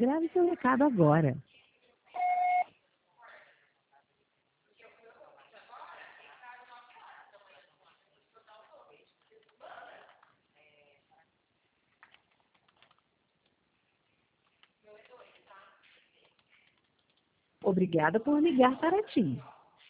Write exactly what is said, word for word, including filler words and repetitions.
Grave seu recado agora. Obrigada por ligar para TIM.